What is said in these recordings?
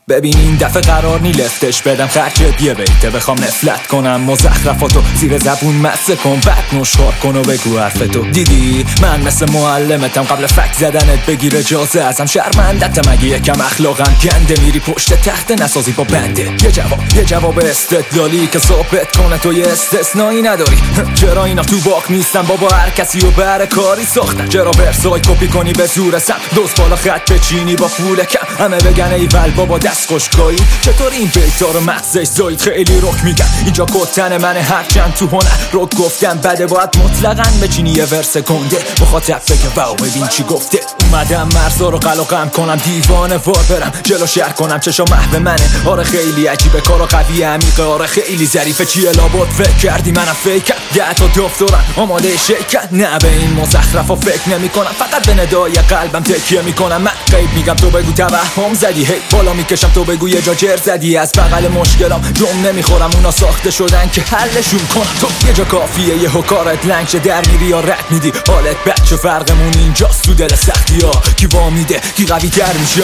ببین این دفعه قرار نی لفتش بدم خرجت یه بیته بخوام نفلت کنم مزخرفاتو زیر زبون مسه کن بعد نشخار کن و بگو حرفتو. دیدی من مثل معلمتم قبل فک زدنت بگیر اجازه ازم شرمندت مگه یکم اخلاقم گنده میری پشت تخت نسازی با بنده. یه جواب استدلالی که ثابت کنه تو یه استثنایی نداری. چرا اینا تو باک نیستن بابا هر کسی و بر کاری ساختن. چرا ورسای کپی کنی به زور سم دوست بالا خط بچینی با پول کم همه بگن ایول بابا دست خوشگاهی. چطور این بیتا رو مغزش زاید خیلی رک میگن اینجا کتن منه هرچند تو هنر رو گفتم بده باید مطلقاً بچینی یه ورس گنده مخاطب بگه واو ببین چی گفته. اومدم مرزا رو قلقم کنم دیوانه وار برم جلو شهر کنم چشا محو منه. آره خیلی عجیبه کارا قوی عمیقه آره خیلی ظریفه چیه لابد فکر کردی منم فیکم 10 تا دفترم آماده شیکن. نه به این مزخرفا فکر نمی کنم فقط به ندای قلبم تکیه میکنم. من غیب میگم تو بگو توهم زدی هی بالا میکشم تو بگو یه جا جر زدی. از بغل مشکلام جم نمیخورم اونا ساخته شدن که حلشون کنم. تو یه جا کافیه یه کارت لنگ شه در میری یا رد میدی حالت بچه فرقمون اینجاست تو دل سختی ها کی وامیده کی قوی تر میشه.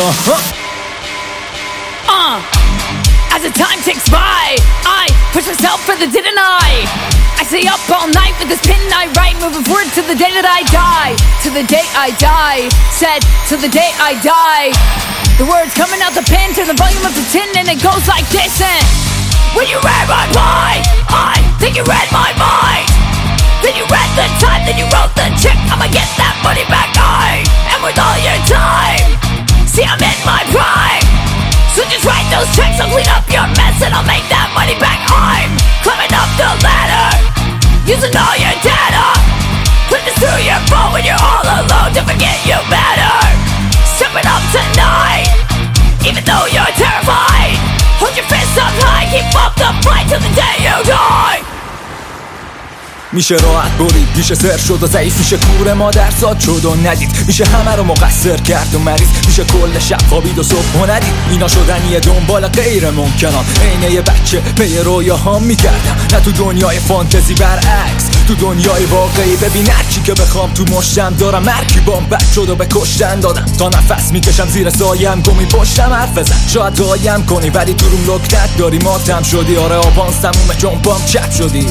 As the time ticks by, I push myself further, didn't I stay up all night with this pen I write, moving forward to the day that I die. To the day I die, said to the day I die. The words coming out the pen to the volume of the tin and it goes like this. And when you read my mind, I think you read my mind. Then you read the time, then you wrote the check. I'ma get that money back, and with all your time. See I'm in my prime, so just write those checks. I'll clean up your mess and I'll make that money back. I'm climbing up the ladder, using all your data. Put this through your phone when you're all alone. To forget you better step it up tonight, even though you're terrified. Hold your fists up high, keep up the fight till the day you die. میشه راحت برید میشه سر شد و ضعیف میشه کور مادر زاد شد و ندید میشه همه رو مقصر کرد و مریض میشه کل شب خوابید و صبح و ندید. اینا شدنیه دنبال غیر ممکنان عینه یه بچه به یه رویاهام میکردم نه تو دنیای فانتزی برعکس تو دنیای واقعی. ببین هرچی که بخوام تو مشتم دارم مرکیبام بد شد و به کشتن دادم تا نفس میکشم زیر سایم گمی پشتم حرف بزن شاید دایم کنی ولی تو روم لکنت داری ماتم شدی. آره آبانس تموم جنبام چپ شدی.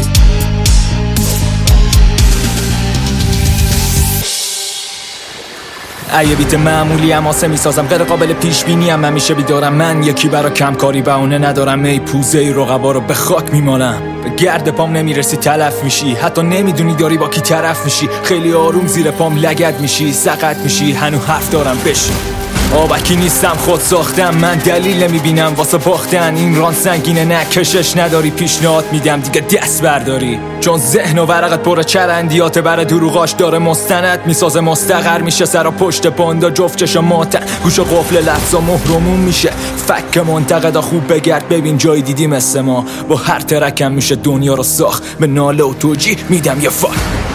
یه بیت معمولی هم آسه میسازم غیر قابل پیش بینی هم همیشه بیدارم. من یکی برا کمکاری بهونه ندارم ای پوزه ای رقبا رو به خاک میمالم. به گرد پام نمیرسی تلف میشی حتی نمیدونی داری با کی طرف میشی. خیلی آروم زیر پام لگد میشی سقط میشی هنو حرف دارم بشی. آبکی نیستم خود ساختم من دلیل نمیبینم واسه باختن. این ران سنگینه نه کشش نداری پیشنهاد میدم دیگه دست برداری. چون ذهن و ورقت پر چرندیات بر دروغاش داره مستند میسازه مستقر میشه سر و پشت پاندا جفت چشم ماتن گوش و قفل لفظا مهرمون میشه. فک منتقدا خوب بگرد ببین جای دیدی مثل ما با هر ترکم میشه دنیا رو ساخت. به ناله و توجیه میدم یه فاک.